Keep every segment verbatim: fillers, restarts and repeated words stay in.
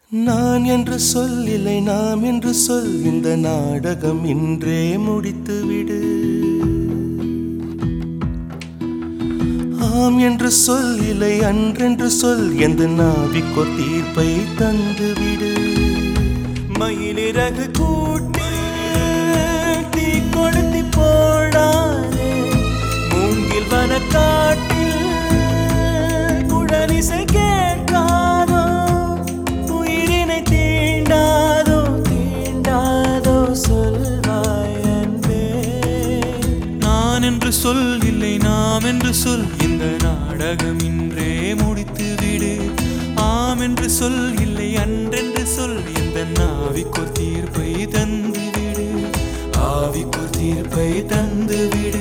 நான் என்று சொல் இல்லை நாம் என்று சொல் இந்த நாடகம் இன்றே முடித்துவிடு. ஆம் என்று சொல் இல்லை அன்றென்று சொல் எந்த நாவிக்கோ தீர்ப்பை தந்துவிடு. மயிலிறகு கூட்டி தீ கொளுத்தி போடாதே, மூங்கில் வன காட்டில் குழலிசை கேட்காதோ, உயிரினை தீண்டாதோ தீண்டாதோ சொல்வாய் அன்பே. நான் என்று சொல் இல்லை நாம் என்று சொல் இந்த நாடகம் இன்றே முடித்துவிடு. ஆம் என்று சொல் இல்லை அன்றென்று சொல் இந்த நாவிக்கோர் தீர்ப்பை தந்துவிடு. ஆவிக்கோர் தீர்ப்பை தந்துவிடு.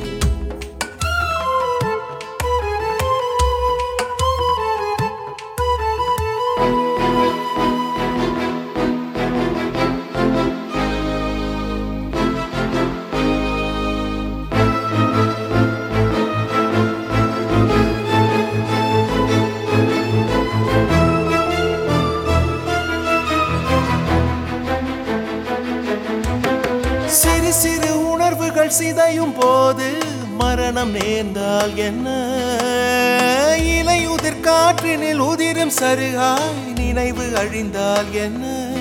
சிறு சிறு உணர்வுகள் சிதையும் போது மரணம் நேர்ந்தால் என்ன, இலையுதிர் காற்றினில் உதிரும் சருகாய் நினைவு அழிந்தால் என்ன.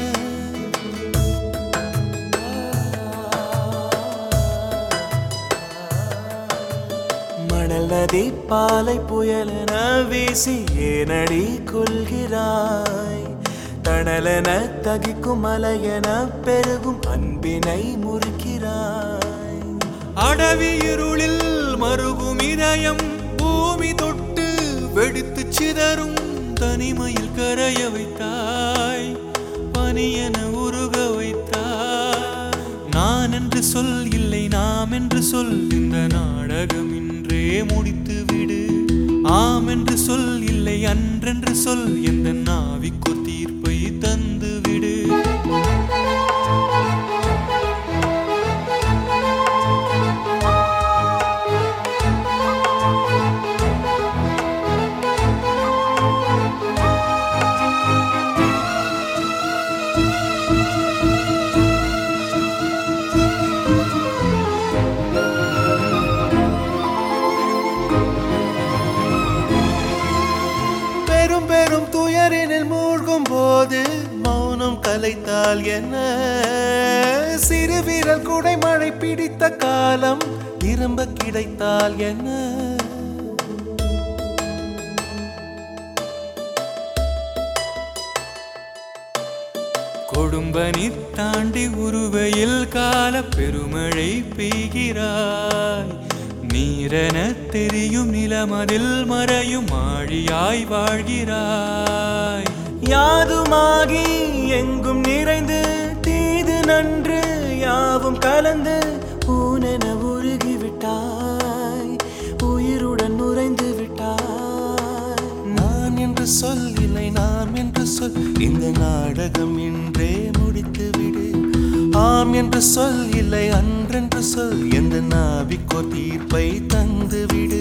மணல் நதி பாலை புயலென வீசி ஏனடி கொள்கிறாய், தணலென தகிக்கும் மலையென பெருகும் அன்பினை முறிக்கிறாய். அடவி இருளில் மருகும் இதயம் பூமி தொட்டு வெடித்து சிதறும் தனிமையில் கரைய வைத்தாய், பனியென உருக வைத்தாய். நான் என்று சொல் இல்லை நாம் என்று சொல் இந்த நாடகம் இன்றே முடித்துவிடு. ஆம் என்று சொல் இல்லை அன்றென்று சொல் எந்த நாவிக்கோ தீர்ப்பை தந்துவிடு. பெரும் பெரும் துயரினில் மூழ்கும் போது மௌனம் கலைத்தால் என்ன, சிறு வீரல் குடை மழை பிடித்த காலம் திரும்ப கிடைத்தால் என்ன. கொடும்பனி தாண்டி உருவையில் கால பெருமழை பெய்கிறாய், நீரென தெரியும் நிலமதில் மறையும் ஆழியாய் வாழ்கிறாய். யாதுமாகி எங்கும் நிறைந்து தீது நன்று யாவும் கலந்து ஊனென உருகிவிட்டாய், உயிருடன் நுரைந்து விட்டாய். நான் என்று சொல் இல்லை நாம் என்று சொல் இந்த நாடகம் இன்றே முடித்துவிடு. ஆம் என்று சொல் இல்லை அன்றென்று சொல் எந்த நாவிக்கோ தீர்ப்பை தந்துவிடு.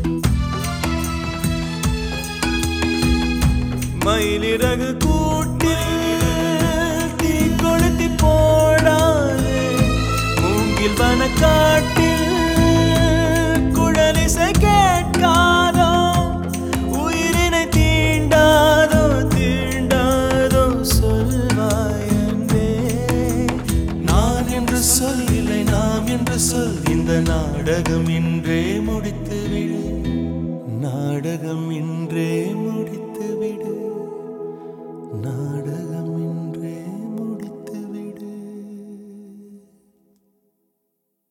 மயிலிறகு கூட்டில் தீ கொளுத்தி போடாதே, மூங்கில் வன காட்டில் குழலிசை கேட்காதோ, உயிரினை தீண்டாதோ தீண்டாதோ சொல்வாய் அன்பே. நான் என்று சொல் இல்லை நாம் என்று சொல் இந்த நாடகம் இன்றே முடித்துவிடு. நாடகம் இன்றே